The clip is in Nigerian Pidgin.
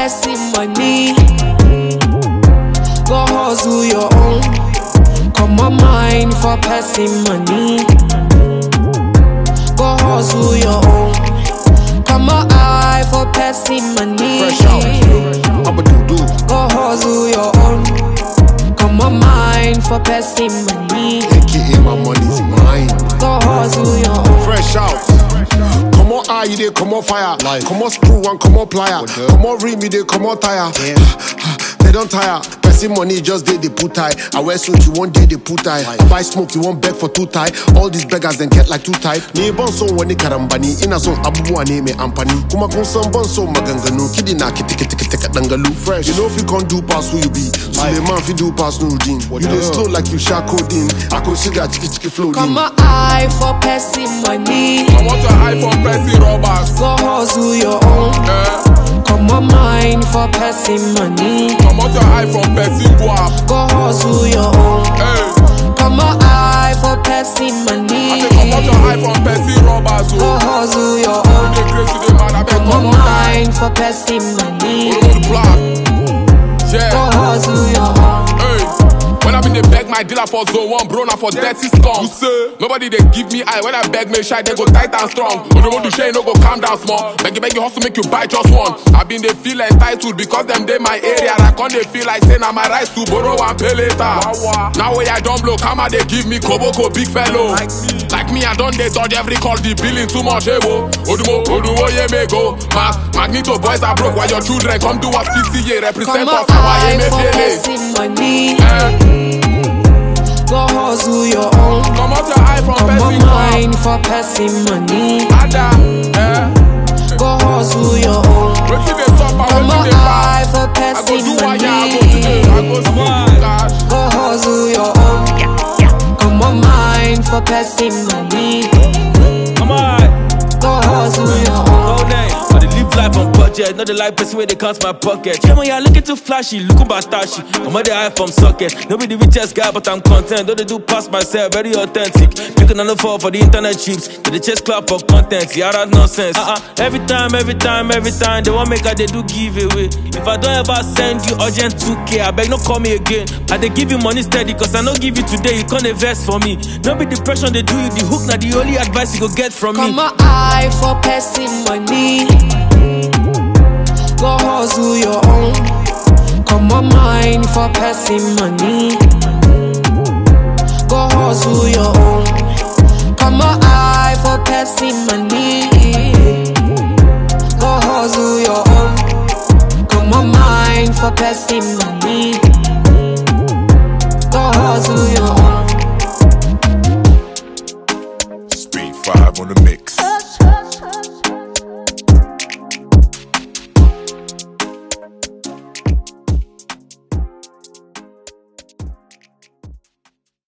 person money. Go hustle your own. Come on mine for person money. Go hustle your own. Come on eye for person money. Fresh out, I'ma do. Go hustle your own. Come on mine for person money. AKA my money's mine. Go hustle your own. Fresh out. Come on, eye, you dey come on fire. Life. Come on, screw and come on plier. Come on, ring me, they come on tire. They don't tire. Person money just they put tie. I wear suit, you one day they put tie. I buy smoke, you won't beg for two tie. All these beggars then get like two type. Ni bonso wani karambani. Ina son abubu ane me ampani. Kuma kun son bonso maganganu. Kidi na kiti dangalu. Fresh. You know if you can't do pass who you be. Suleiman if you do pass Nuruddin. You dey slow like you shark coding. I consider chiki floating. Come on eye for person money. I want your eye for pressing robbers. Go hustle your own. Come on mine for person money. I want your eye from pressing guap. Go hustle your own. Hey. Come on eye for person I money. say come out your eye from pressing robbers. Go hustle your own. They crazy, they mad. I beg Come come on on die. mine for person money. Go to the block. Go Yeah. hustle your own. Hey. When I been they beg my dealer for zone one, bro, now for dirty scum. You say nobody they give me eye. When I beg me shy, they go tight and strong. When you want to share, no go calm down small. Beg you hustle, make you buy just one. I been they feel entitled because them they my area. I can't they feel like saying I'm my rights to borrow and pay later. Now when I don't blow, come they give me koboko big fellow. Like me, I don't they dodge every call, the billing too much. Odumo, yeah, me go. Magneto boys are broke while your children come do us PCA represent Come us. on How I eye me for feel it. person money. Go hustle your own. Come out your eye from Come on pressing guap. mine for person money. Ada, Go hustle your own. wetin dey sup and Come wetin on dey pass. eye for I go person do wire, I go money. today, I go see cash. Go hustle your own. Come on mine for person money. Come on, Go hustle your own. whole name. I dey live life on budget, not the life person where they count my pocket. Yeah, man, you're looking too flashy, looking batashi. I'm on the eye from socket. No be the richest guy, but I'm content. Don't they do pass myself, very authentic. Picking on the fall for the internet chips. They chase club for content, yeah, that nonsense. Every time, they want make they do giveaway. If I don't ever send you urgent 2K, I beg no call me again. I they give you money steady, cause I no give you today, you can't invest for me. No be depression, they do you the hook, now the only advice you go get from me. Come on eye for person money. Go hustle your own. Come on mine for person money. Go hustle your own. Come on eye for person money.